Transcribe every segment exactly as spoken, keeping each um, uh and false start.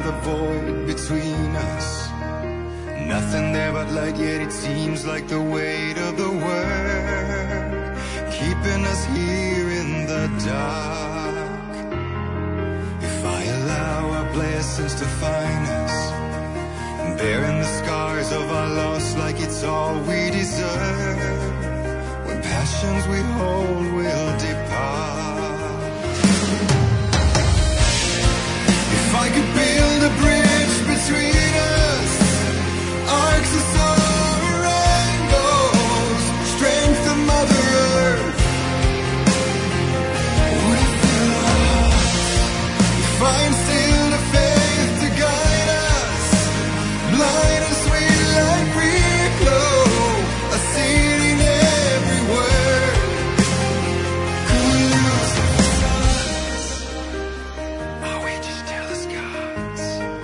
the void between us. Nothing there but light, yet it seems like the weight of the world keeping us here in the dark. If I allow our blessings to find us, bearing the scars of our loss like it's all we deserve, when passions we hold will depart. If I could build a bridge between us, arcs of summer rainbows, strength of Mother Earth, would it fill our hearts? If I instilled a faith to guide us, blind and sweet like real glow, a seed in every word, could we lose the signs? Are we just jealous gods?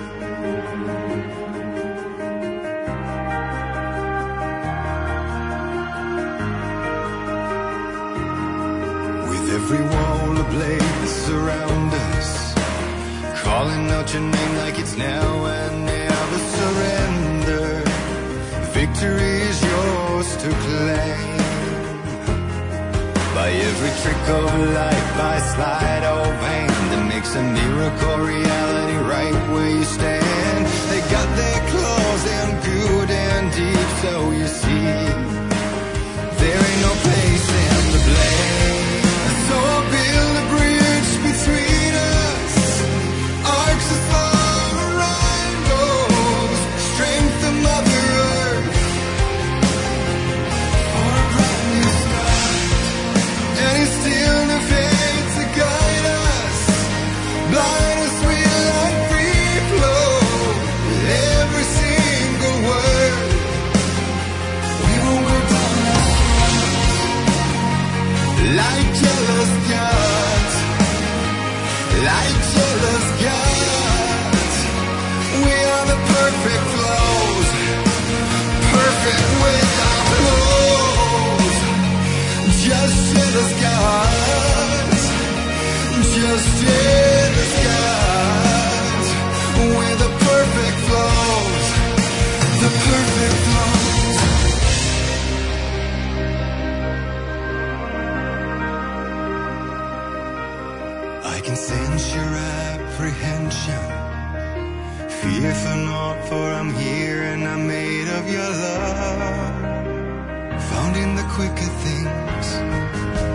With every wall ablaze surround us, calling out your name like it's now and never surrender. Victory is yours to claim. By every trick of light, by sleight of hand, that makes a miracle reality right where you stand. They got their claws in good and deep, so you see, there ain't no place in the blame. So I'll build a bridge between us, arcs of summer rainbows, strength of Mother Earth, for a brand new start, and instill the faith to guide us, blind and sweet like free flow, with every single word, we won't go down our throats, like jealous gods, like jealous gods. We are the perfect flows, perfect without flaws. Just jealous gods, just jealous gods. We're the perfect flows, the perfect flows. I can sense your apprehension. Fear for naught, for I'm here and I'm made of your love. Found in the quicker things,